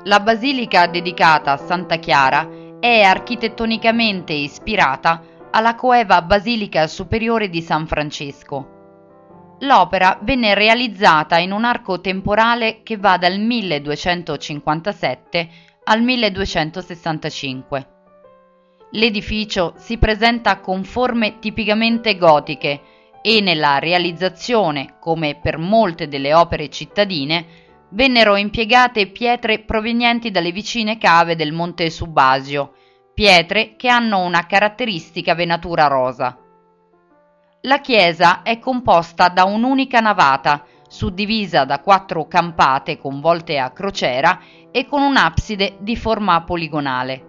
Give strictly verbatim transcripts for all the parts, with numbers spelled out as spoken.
La basilica dedicata a Santa Chiara è architettonicamente ispirata alla coeva Basilica Superiore di San Francesco. L'opera venne realizzata in un arco temporale che va dal milleduecentocinquantasette al milleduecentosessantacinque. L'edificio si presenta con forme tipicamente gotiche e nella realizzazione, come per molte delle opere cittadine, vennero impiegate pietre provenienti dalle vicine cave del Monte Subasio, pietre che hanno una caratteristica venatura rosa. La chiesa è composta da un'unica navata, suddivisa da quattro campate con volte a crociera e con un'abside di forma poligonale.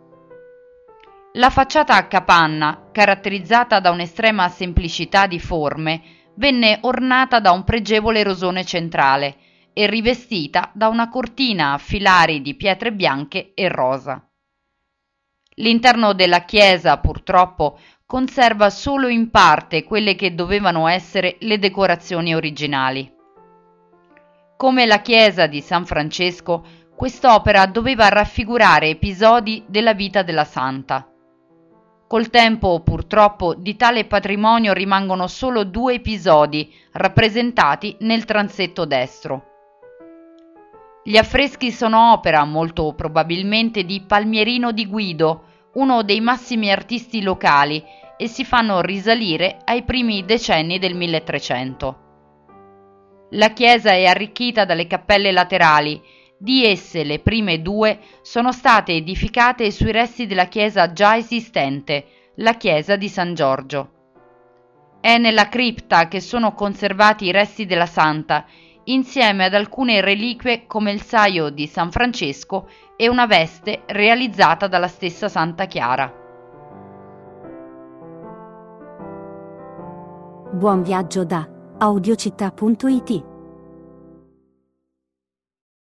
La facciata a capanna, caratterizzata da un'estrema semplicità di forme, venne ornata da un pregevole rosone centrale e rivestita da una cortina a filari di pietre bianche e rosa. L'interno della chiesa, purtroppo, conserva solo in parte quelle che dovevano essere le decorazioni originali. Come la chiesa di San Francesco, quest'opera doveva raffigurare episodi della vita della santa. Col tempo, purtroppo, di tale patrimonio rimangono solo due episodi rappresentati nel transetto destro. Gli affreschi sono opera, molto probabilmente, di Palmierino di Guido, uno dei massimi artisti locali, e si fanno risalire ai primi decenni del milletrecento. La chiesa è arricchita dalle cappelle laterali. Di esse le prime due sono state edificate sui resti della chiesa già esistente, la chiesa di San Giorgio. È nella cripta che sono conservati i resti della santa, insieme ad alcune reliquie come il saio di San Francesco e una veste realizzata dalla stessa Santa Chiara. Buon viaggio da audiocittà punto it.